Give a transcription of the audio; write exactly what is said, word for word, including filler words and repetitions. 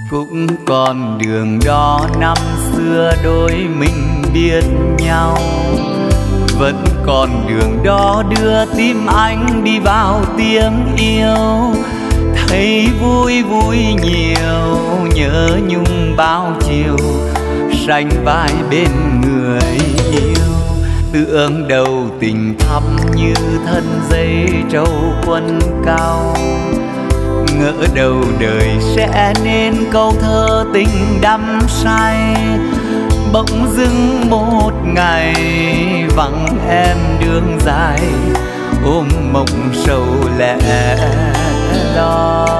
Cũng còn đường đó năm xưa đôi mình biết nhau, vẫn còn đường đó đưa tim anh đi vào tiếng yêu. Thấy vui vui nhiều, nhớ nhung bao chiều, sánh vai bên người yêu. Tưởng đầu tình thắm như thân dây trâu quân cao, ngỡ đầu đời sẽ nên câu thơ tình đắm say. Bỗng dưng một ngày vắng em đường dài, ôm mộng sầu lẻ loi.